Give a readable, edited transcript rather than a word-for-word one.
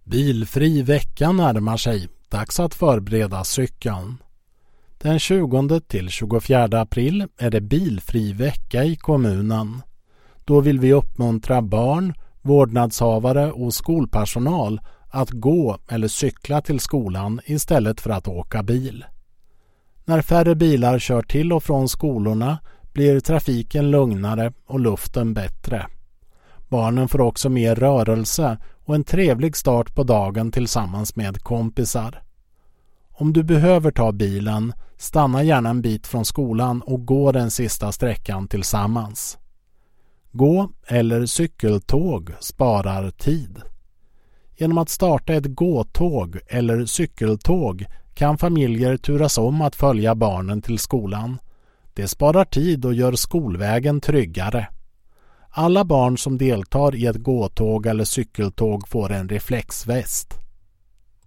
Bilfri vecka närmar sig. Dags att förbereda cykeln. Den 20 till 24 april är det bilfri vecka i kommunen. Då vill vi uppmuntra barn, vårdnadshavare och skolpersonal att gå eller cykla till skolan istället för att åka bil. När färre bilar kör till och från skolorna blir trafiken lugnare och luften bättre. Barnen får också mer rörelse och en trevlig start på dagen tillsammans med kompisar. Om du behöver ta bilen, stanna gärna en bit från skolan och gå den sista sträckan tillsammans. Gå- eller cykeltåg sparar tid. Genom att starta ett gåtåg eller cykeltåg kan familjer turas om att följa barnen till skolan. Det sparar tid och gör skolvägen tryggare. Alla barn som deltar i ett gåtåg eller cykeltåg får en reflexväst.